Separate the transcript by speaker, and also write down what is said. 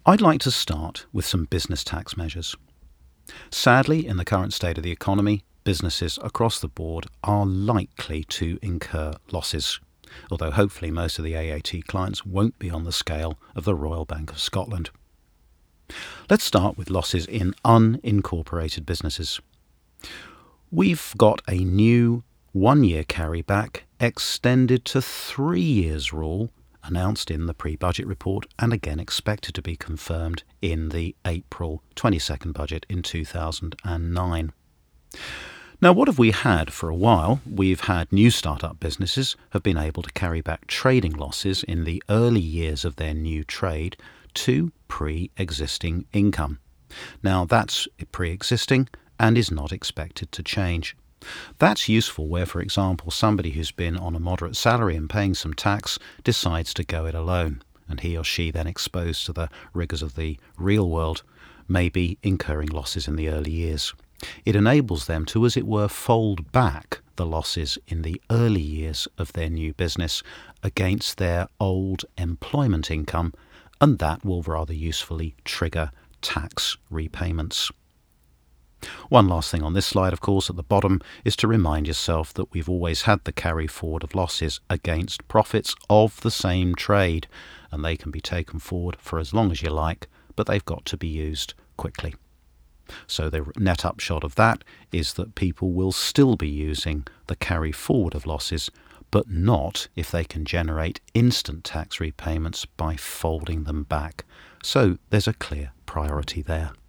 Speaker 1: I'd like to start with some business tax measures. Sadly, in the current state of the economy, businesses across the board are likely to incur losses, although hopefully most of the AAT clients won't be on the scale of the Royal Bank of Scotland. Let's start with losses in unincorporated businesses. We've got a new 1-year carryback extended to 3 years rule announced in the pre-budget report and again expected to be confirmed in the April 22nd budget in 2009. Now, what have we had for a while? We've had new startup businesses have been able to carry back trading losses in the early years of their new trade to pre-existing income. Now, that's pre-existing and is not expected to change. That's useful where, for example, somebody who's been on a moderate salary and paying some tax decides to go it alone, and he or she then exposed to the rigours of the real world may be incurring losses in the early years. It enables them to, as it were, fold back the losses in the early years of their new business against their old employment income, and that will rather usefully trigger tax repayments. One last thing on this slide, of course, at the bottom, is to remind yourself that we've always had the carry forward of losses against profits of the same trade, and they can be taken forward for as long as you like, but they've got to be used quickly. So the net upshot of that is that people will still be using the carry forward of losses, but not if they can generate instant tax repayments by folding them back. So there's a clear priority there.